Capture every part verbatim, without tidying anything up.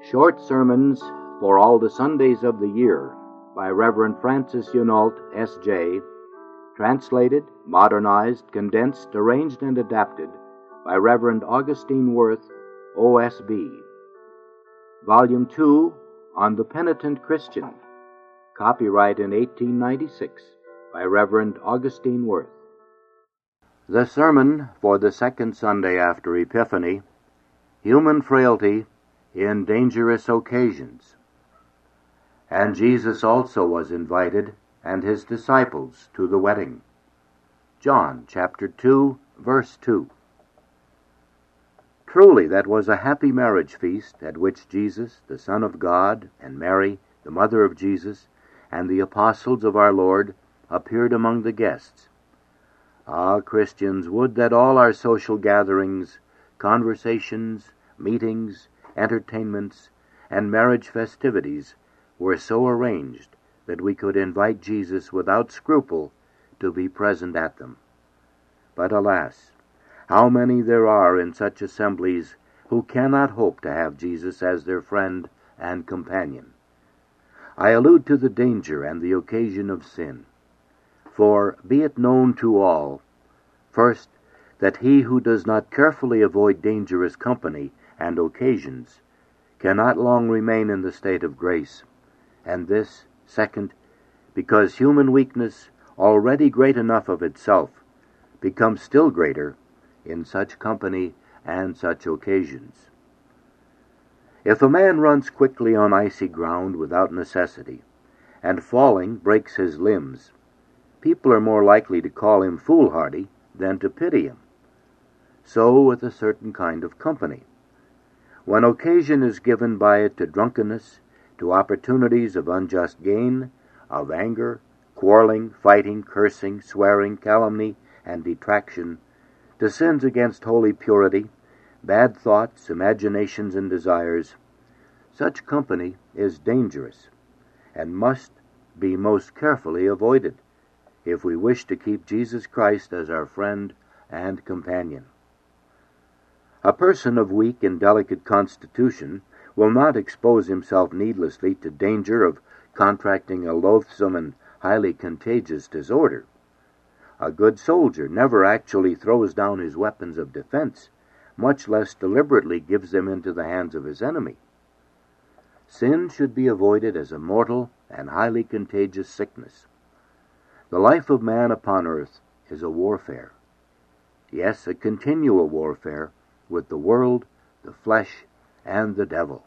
Short Sermons for All the Sundays of the Year by Reverend Francis Hunault, S J, translated, modernized, condensed, arranged, and adapted by Reverend Augustine Worth, O S B. Volume two, On the Penitent Christian, copyright in eighteen ninety-six by Reverend Augustine Worth. The sermon for the second Sunday after Epiphany, Human Frailty in Dangerous Occasions. And Jesus also was invited, and his disciples, to the wedding. John chapter two, verse two. Truly that was a happy marriage feast at which Jesus, the Son of God, and Mary, the mother of Jesus, and the apostles of our Lord appeared among the guests. Ah, Christians, would that all our social gatherings, conversations, meetings, entertainments, and marriage festivities were so arranged that we could invite Jesus without scruple to be present at them. But alas, how many there are in such assemblies who cannot hope to have Jesus as their friend and companion. I allude to the danger and the occasion of sin. For be it known to all, first, that he who does not carefully avoid dangerous company and occasions cannot long remain in the state of grace, and this, second, because human weakness, already great enough of itself, becomes still greater in such company and such occasions. If a man runs quickly on icy ground without necessity, and falling breaks his limbs, people are more likely to call him foolhardy than to pity him. So with a certain kind of company. When occasion is given by it to drunkenness, to opportunities of unjust gain, of anger, quarreling, fighting, cursing, swearing, calumny, and detraction, to sins against holy purity, bad thoughts, imaginations, and desires, such company is dangerous, and must be most carefully avoided, if we wish to keep Jesus Christ as our friend and companion. A person of weak and delicate constitution will not expose himself needlessly to danger of contracting a loathsome and highly contagious disorder. A good soldier never actually throws down his weapons of defense, much less deliberately gives them into the hands of his enemy. Sin should be avoided as a mortal and highly contagious sickness. The life of man upon earth is a warfare. Yes, a continual warfare with the world, the flesh, and the devil.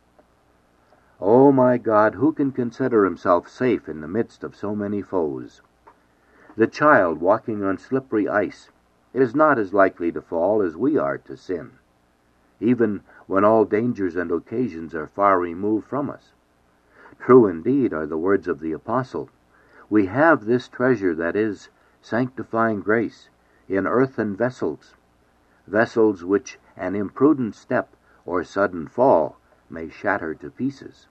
Oh, my God, who can consider himself safe in the midst of so many foes? The child walking on slippery ice is not as likely to fall as we are to sin, even when all dangers and occasions are far removed from us. True indeed are the words of the apostle, "We have this treasure, that is, sanctifying grace, in earthen vessels, vessels which an imprudent step or sudden fall may shatter to pieces."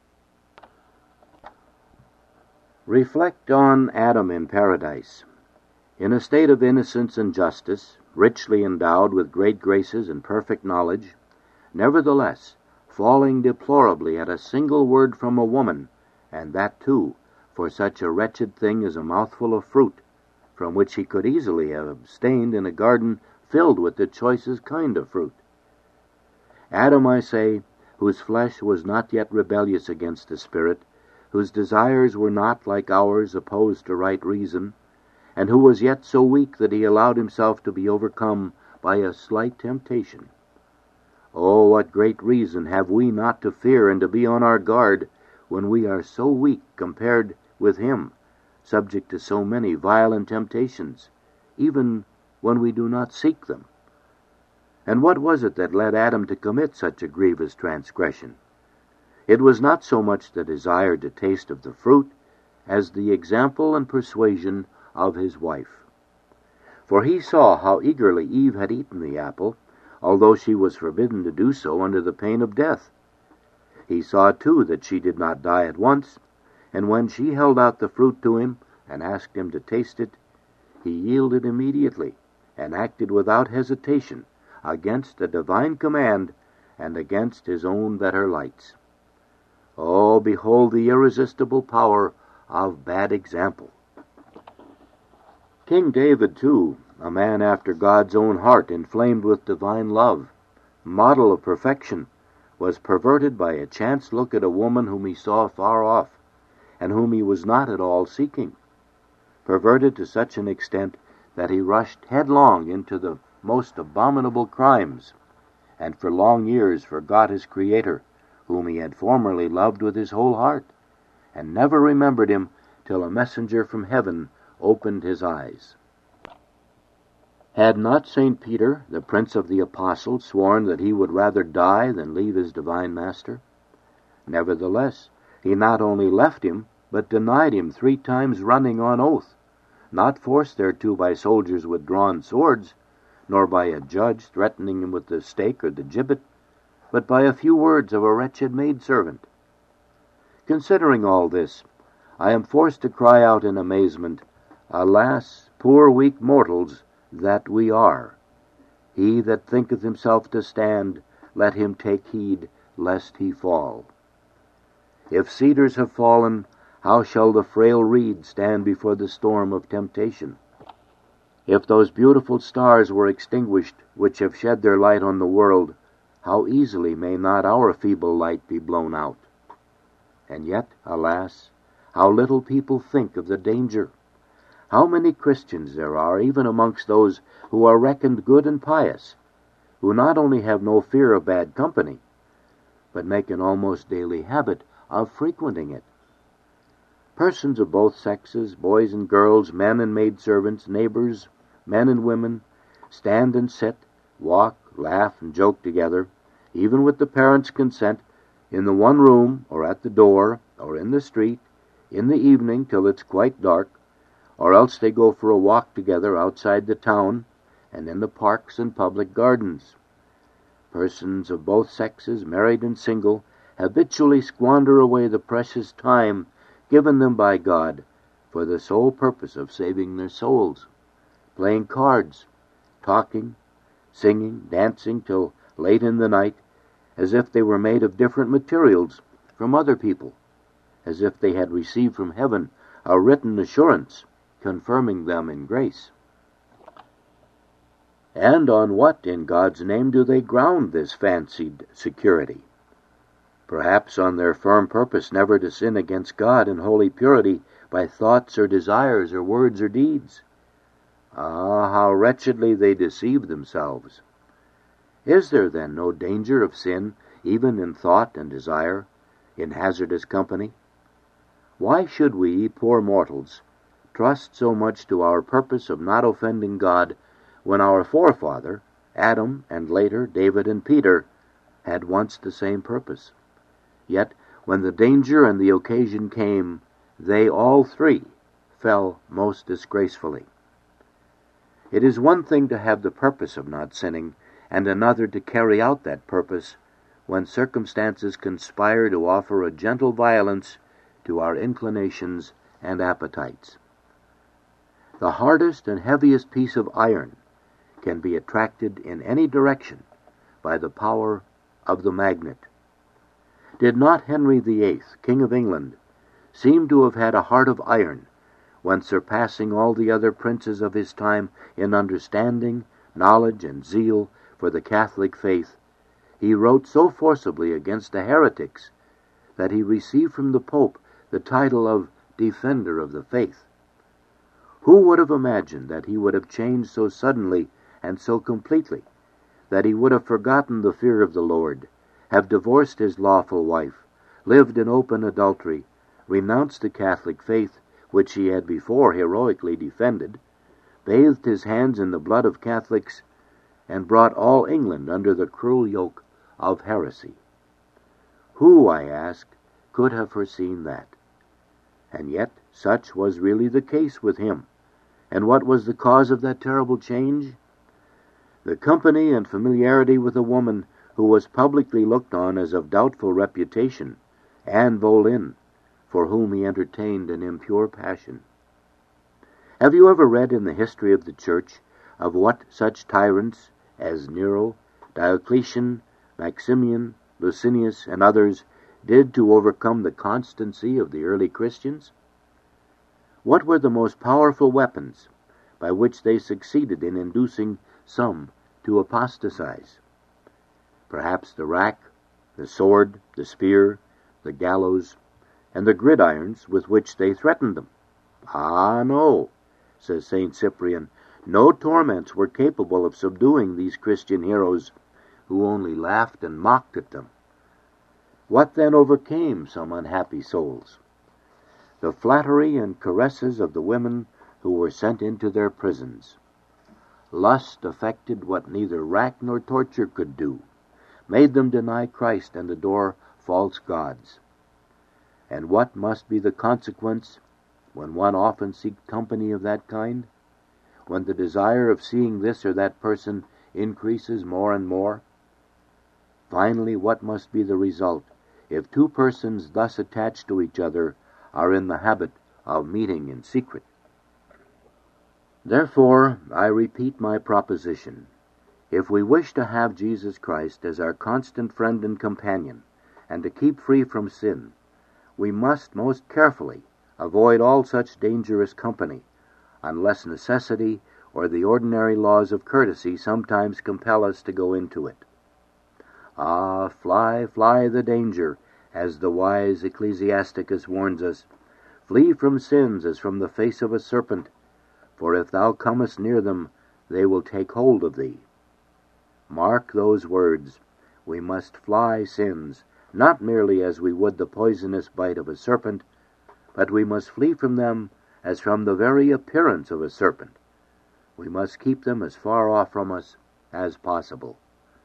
Reflect on Adam in paradise. In a state of innocence and justice, richly endowed with great graces and perfect knowledge, nevertheless falling deplorably at a single word from a woman, and that too for such a wretched thing as a mouthful of fruit, from which he could easily have abstained in a garden filled with the choicest kind of fruit. Adam, I say, whose flesh was not yet rebellious against the Spirit, whose desires were not, like ours, opposed to right reason, and who was yet so weak that he allowed himself to be overcome by a slight temptation. Oh, what great reason have we not to fear and to be on our guard when we are so weak compared with him, subject to so many violent temptations, even when we do not seek them. And what was it that led Adam to commit such a grievous transgression? It was not so much the desire to taste of the fruit as the example and persuasion of his wife. For he saw how eagerly Eve had eaten the apple, although she was forbidden to do so under the pain of death. He saw, too, that she did not die at once, and when she held out the fruit to him and asked him to taste it, he yielded immediately and acted without hesitation against a divine command and against his own better lights. Oh, behold the irresistible power of bad example. King David, too, a man after God's own heart, inflamed with divine love, model of perfection, was perverted by a chance look at a woman whom he saw far off, and whom he was not at all seeking. Perverted to such an extent that he rushed headlong into the most abominable crimes, and for long years forgot his Creator, whom he had formerly loved with his whole heart, and never remembered him till a messenger from heaven opened his eyes. Had not Saint Peter, the prince of the apostles, sworn that he would rather die than leave his divine master? Nevertheless, he not only left him, but denied him three times running on oath, not forced thereto by soldiers with drawn swords, nor by a judge threatening him with the stake or the gibbet, but by a few words of a wretched maidservant. Considering all this, I am forced to cry out in amazement, Alas, poor weak mortals that we are! He that thinketh himself to stand, let him take heed lest he fall. If cedars have fallen, how shall the frail reed stand before the storm of temptation? If those beautiful stars were extinguished, which have shed their light on the world, how easily may not our feeble light be blown out? And yet, alas, how little people think of the danger! How many Christians there are, even amongst those who are reckoned good and pious, who not only have no fear of bad company, but make an almost daily habit of frequenting it. Persons of both sexes, boys and girls, men and maidservants, neighbors, men and women, stand and sit, walk, laugh, and joke together, even with the parents' consent, in the one room, or at the door, or in the street, in the evening till it's quite dark, or else they go for a walk together outside the town, and in the parks and public gardens. Persons of both sexes, married and single, habitually squander away the precious time given them by God for the sole purpose of saving their souls, playing cards, talking, singing, dancing till late in the night, as if they were made of different materials from other people, as if they had received from heaven a written assurance confirming them in grace. And on what, in God's name, do they ground this fancied security? Perhaps on their firm purpose never to sin against God in holy purity by thoughts or desires or words or deeds. Ah, how wretchedly they deceive themselves! Is there then no danger of sin, even in thought and desire, in hazardous company? Why should we, poor mortals, trust so much to our purpose of not offending God, when our forefather, Adam, and later David and Peter, had once the same purpose? Yet, when the danger and the occasion came, they all three fell most disgracefully. It is one thing to have the purpose of not sinning, and another to carry out that purpose when circumstances conspire to offer a gentle violence to our inclinations and appetites. The hardest and heaviest piece of iron can be attracted in any direction by the power of the magnet. Did not Henry the Eighth, King of England, seem to have had a heart of iron when, surpassing all the other princes of his time in understanding, knowledge, and zeal for the Catholic faith, he wrote so forcibly against the heretics that he received from the Pope the title of Defender of the Faith? Who would have imagined that he would have changed so suddenly and so completely, that he would have forgotten the fear of the Lord, have divorced his lawful wife, lived in open adultery, renounced the Catholic faith which he had before heroically defended, bathed his hands in the blood of Catholics, and brought all England under the cruel yoke of heresy? Who, I ask, could have foreseen that? And yet such was really the case with him. And what was the cause of that terrible change? The company and familiarity with a woman who was publicly looked on as of doubtful reputation, Anne Boleyn, for whom he entertained an impure passion. Have you ever read in the history of the Church of what such tyrants as Nero, Diocletian, Maximian, Licinius, and others did to overcome the constancy of the early Christians? What were the most powerful weapons by which they succeeded in inducing some to apostatize? Perhaps the rack, the sword, the spear, the gallows, and the gridirons with which they threatened them. Ah, no, says Saint Cyprian, no torments were capable of subduing these Christian heroes, who only laughed and mocked at them. What then overcame some unhappy souls? The flattery and caresses of the women who were sent into their prisons. Lust effected what neither rack nor torture could do, made them deny Christ and adore false gods. And what must be the consequence when one often seeks company of that kind? When the desire of seeing this or that person increases more and more? Finally, what must be the result if two persons thus attached to each other are in the habit of meeting in secret? Therefore, I repeat my proposition. If we wish to have Jesus Christ as our constant friend and companion, and to keep free from sin, we must most carefully avoid all such dangerous company, unless necessity or the ordinary laws of courtesy sometimes compel us to go into it. Ah, fly, fly the danger, as the wise Ecclesiasticus warns us. Flee from sins as from the face of a serpent, for if thou comest near them, they will take hold of thee. Mark those words. We must fly sins, not merely as we would the poisonous bite of a serpent, but we must flee from them as from the very appearance of a serpent. We must keep them as far off from us as possible.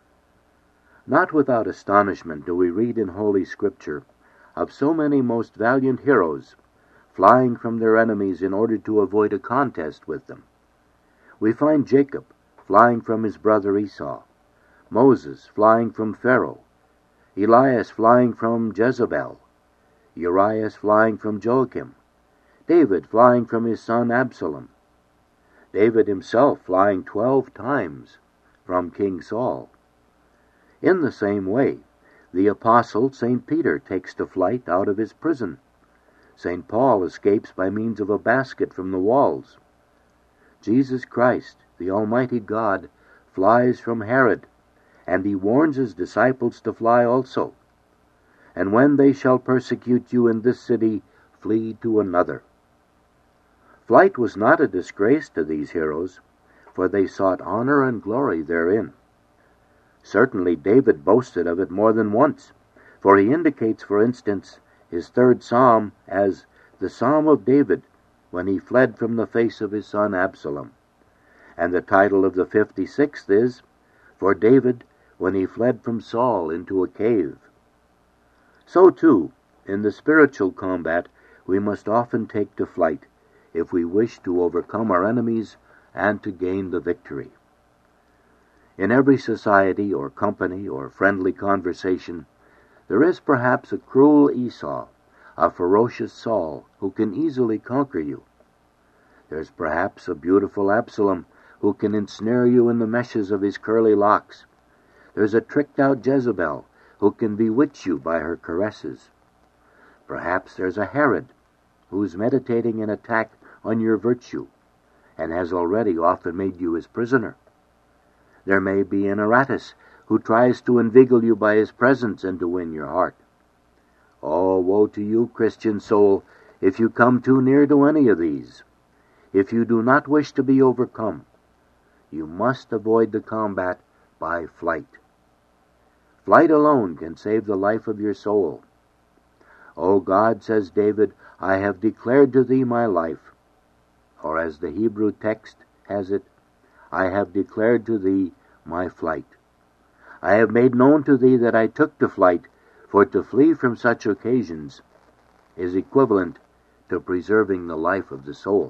Not without astonishment do we read in Holy Scripture of so many most valiant heroes flying from their enemies in order to avoid a contest with them. We find Jacob flying from his brother Esau, Moses flying from Pharaoh, Elias flying from Jezebel, Urias flying from Joachim, David flying from his son Absalom, David himself flying twelve times from King Saul. In the same way, the apostle Saint Peter takes to flight out of his prison. Saint Paul escapes by means of a basket from the walls. Jesus Christ, the Almighty God, flies from Herod, and he warns his disciples to fly also. And when they shall persecute you in this city, flee to another. Flight was not a disgrace to these heroes, for they sought honor and glory therein. Certainly David boasted of it more than once, for he indicates, for instance, his third psalm as the Psalm of David when he fled from the face of his son Absalom. And the title of the fifty-sixth is, For David, when he fled from Saul into a cave. So too, in the spiritual combat, we must often take to flight if we wish to overcome our enemies and to gain the victory. In every society or company or friendly conversation, there is perhaps a cruel Esau, a ferocious Saul, who can easily conquer you. There's perhaps a beautiful Absalom, who can ensnare you in the meshes of his curly locks. There's a tricked-out Jezebel, who can bewitch you by her caresses. Perhaps there's a Herod, who's meditating an attack on your virtue, and has already often made you his prisoner. There may be an Aratus, who tries to inveigle you by his presence and to win your heart. Oh, woe to you, Christian soul, if you come too near to any of these. If you do not wish to be overcome, you must avoid the combat by flight. Flight alone can save the life of your soul. O God, says David, I have declared to thee my life. Or as the Hebrew text has it, I have declared to thee my flight. I have made known to thee that I took to flight, for to flee from such occasions is equivalent to preserving the life of the soul.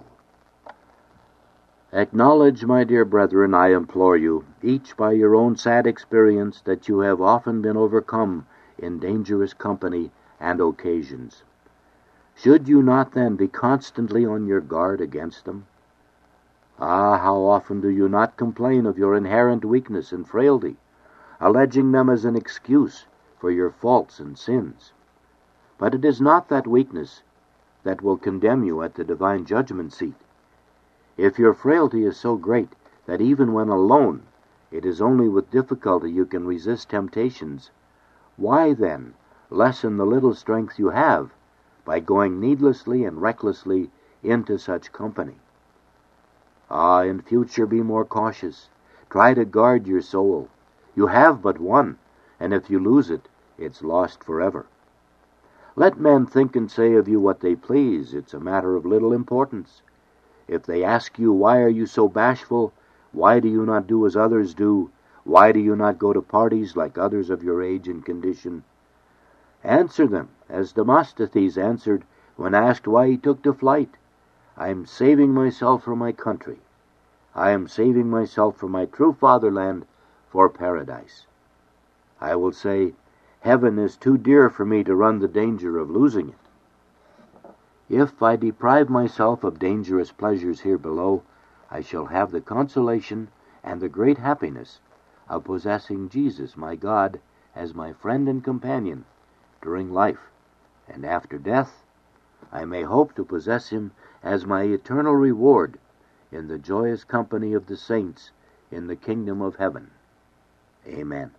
Acknowledge, my dear brethren, I implore you, each by your own sad experience, that you have often been overcome in dangerous company and occasions. Should you not then be constantly on your guard against them? Ah, how often do you not complain of your inherent weakness and frailty, alleging them as an excuse for your faults and sins. But it is not that weakness that will condemn you at the divine judgment seat. If your frailty is so great that even when alone it is only with difficulty you can resist temptations, why then lessen the little strength you have by going needlessly and recklessly into such company? Ah, in future be more cautious. Try to guard your soul. You have but one, and if you lose it, it's lost forever. Let men think and say of you what they please. It's a matter of little importance. If they ask you, why are you so bashful? Why do you not do as others do? Why do you not go to parties like others of your age and condition? Answer them, as Demosthenes answered when asked why he took to flight. I am saving myself for my country. I am saving myself for my true fatherland, for paradise. I will say, heaven is too dear for me to run the danger of losing it. If I deprive myself of dangerous pleasures here below, I shall have the consolation and the great happiness of possessing Jesus, my God, as my friend and companion during life, and after death I may hope to possess him as my eternal reward in the joyous company of the saints in the kingdom of heaven. Amen.